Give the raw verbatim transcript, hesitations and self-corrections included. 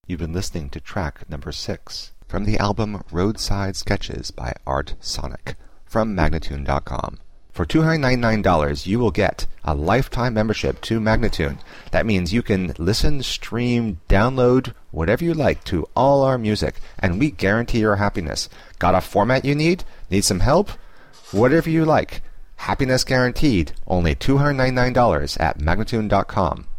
You've been listening to track number six from the album Roadside Sketches by Art Sonic from Magnatune dot com. For two hundred ninety-nine dollars, you will get a lifetime membership to Magnatune. That means you can listen, stream, download, whatever you like to all our music, and we guarantee your happiness. Got a format you need? Need some help? Whatever you like. Happiness guaranteed. Only two hundred ninety-nine dollars at Magnatune dot com.